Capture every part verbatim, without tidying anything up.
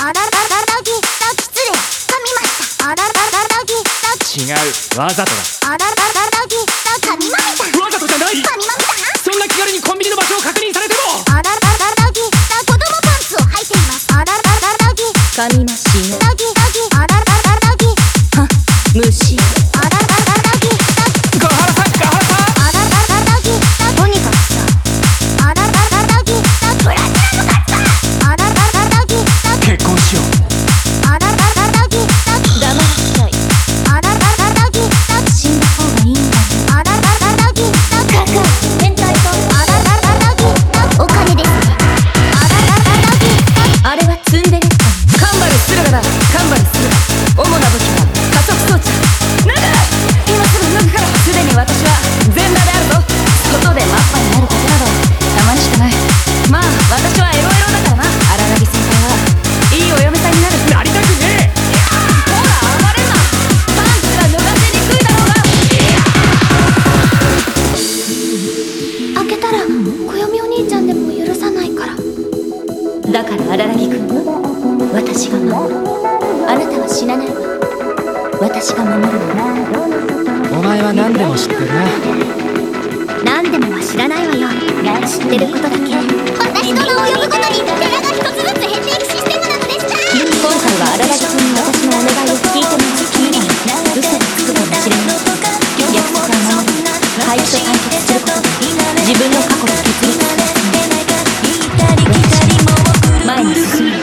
あららららぎだ失礼噛みました。あららららぎだ違う、わざとだ。 あららららぎだ噛みました。 わざとじゃない。 噛みました。 そんな気軽にコンビニの場所を確認されても。 あららららぎだ子供パンツを履いています。あららららぎ噛みましね。 ラギラギあららららぎは虫。 あららららぎだガハラさんガハラさん。 あららららぎだとにかくさあららららぎだプラチナのカツだあららららぎだ結婚しよう。 あららららぎだ黙らせない。 あららららぎだ死んだ方がいいんだよ。 あららららぎだカカ変態とあららららぎだお金ですね。あららららぎだあれはツンデレッタ。カンバルスルガだ。カンバルスルガ。主な武器は加速装置。なんだ今すぐ脱ぐから。すでに私は全裸であるぞ。外でマッパになることなどたまにしかない。まあ私はエロエロだからな。荒垣先輩はいいお嫁さんになる。 なりたくねえ。 ほら暴れんな。パンツが脱がせにくいだろうが。 開けたら暦お兄ちゃんでも許さないから。 だから荒木君は私が守る。あなたは死なないわ。私が守るの。 お前は何でも知ってるな。 何でもは知らないわよ。知ってることだけ。私の名を呼ぶごとに寺が一つずつ減っていくシステムなのでした。 今回は荒木君に私のお願いを聞いてもらう。嘘がつくかもしれない。約束は守り、怪奇と対決することで自分の過去と決裂する。私は前に進む。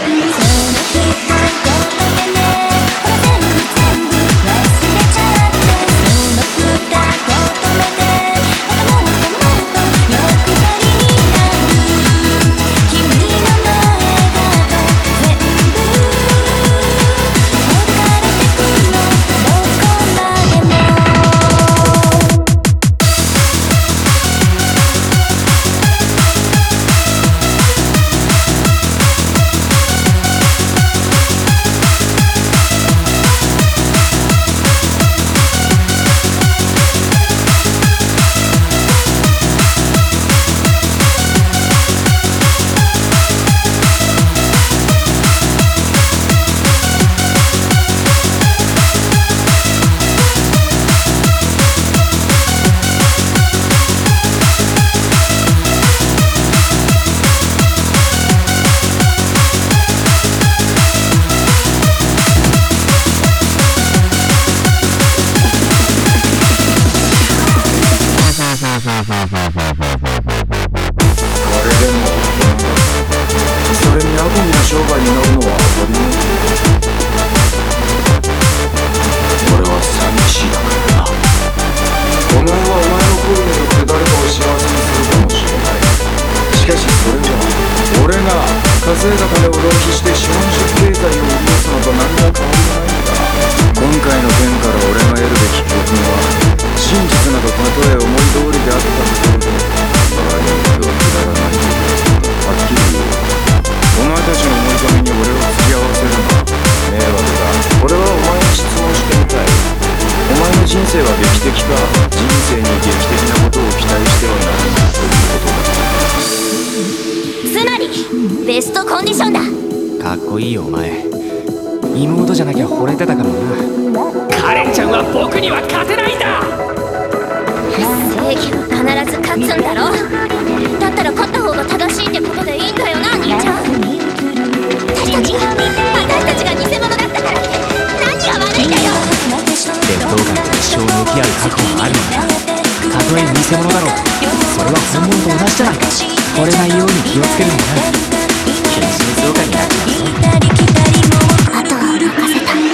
ベストコンディションだ。 かっこいいよお前。妹じゃなきゃ惚れてたかもな。カレンちゃんは僕には勝てないんだ。 正義は必ず勝つんだろ。だったら勝った方が正しいってことでいいんだよな兄ちゃん。私たちが私たちが偽物だったからって何が悪いんだよ。 劣等感と一生向き合う覚悟があるのなら、たとえ偽物だろう、それは本物と同じじゃないか。惚れないように気をつけるんだな。謹慎相関になっちまうぞ。 あとは任せた。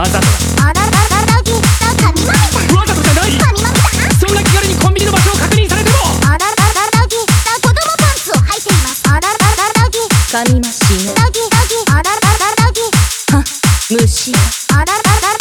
わざとだ。 あららららぎだ神まみだわざとじゃない。 神まみだそんな気軽にコンビニの場所を確認されても。 あららららぎだ子供パンツを履いていますあららららぎ噛みましねラギラギあららららぎは虫あららら